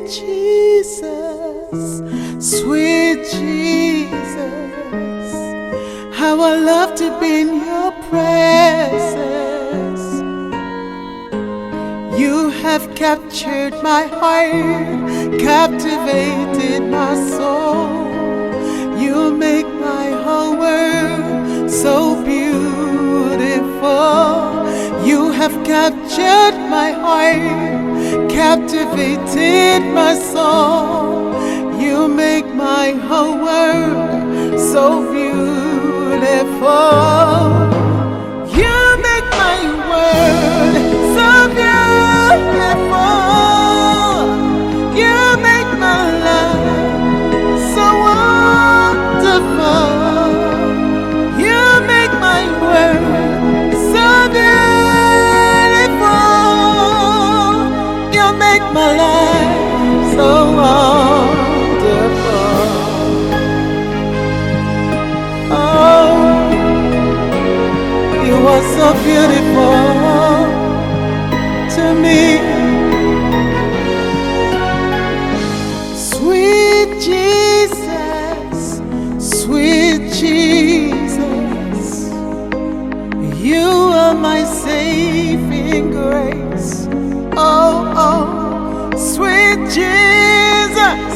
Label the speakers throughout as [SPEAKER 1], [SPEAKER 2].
[SPEAKER 1] Jesus, sweet Jesus, how I love to be in your presence. You have captured my heart, captivated my soul. You make my whole world so beautiful. You have captured my heart, captivated my soul. You make my whole world so beautiful. You make my world so beautiful. You make my life so wonderful. You make my world so beautiful. You make my life so wonderful. Oh, you are so beautiful to me. Sweet Jesus, sweet Jesus, you are my saving grace. Oh, oh, sweet Jesus,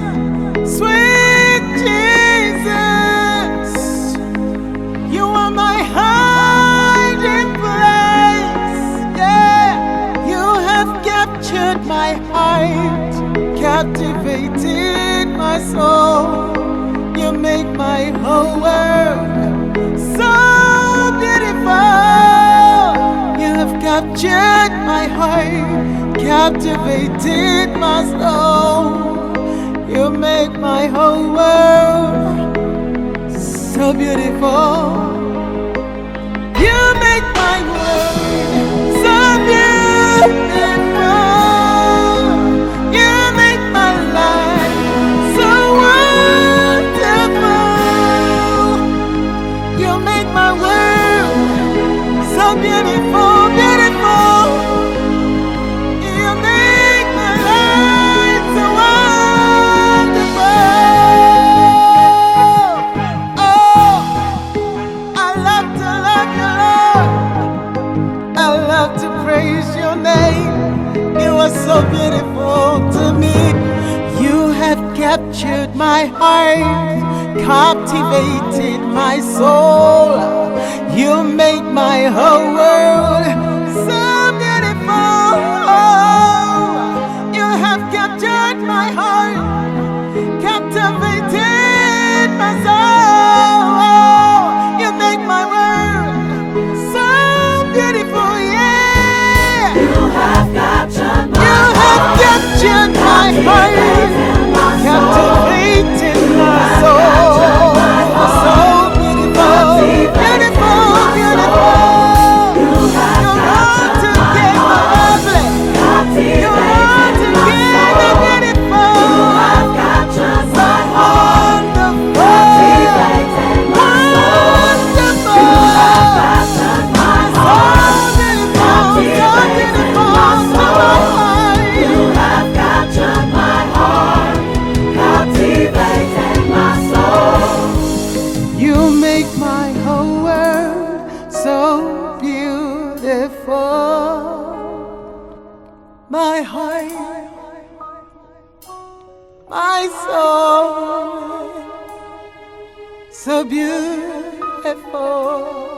[SPEAKER 1] sweet Jesus, you are my hiding place. Yeah, you have captured my heart, captivated my soul. You make my whole world so beautiful. You have captured my heart, captivated my soul. You make my whole world so beautiful. You make my world so beautiful. You make my life so wonderful. You make my world so beautiful, beautiful. You make my life so wonderful. Oh, I love to love you, Lord. I love to praise your name. You are so beautiful to me. You have captured my heart, captivated my soul. You make my whole world so beautiful. You have captured my heart, captivated my soul. You make my world so beautiful, yeah.
[SPEAKER 2] You have captured my
[SPEAKER 1] heart, captivated my soul. So beautiful, beautiful, beautiful. You want to get my lovely. You want to get the beautiful. So wonderful, you make my whole world so beautiful. My heart, my soul, so beautiful.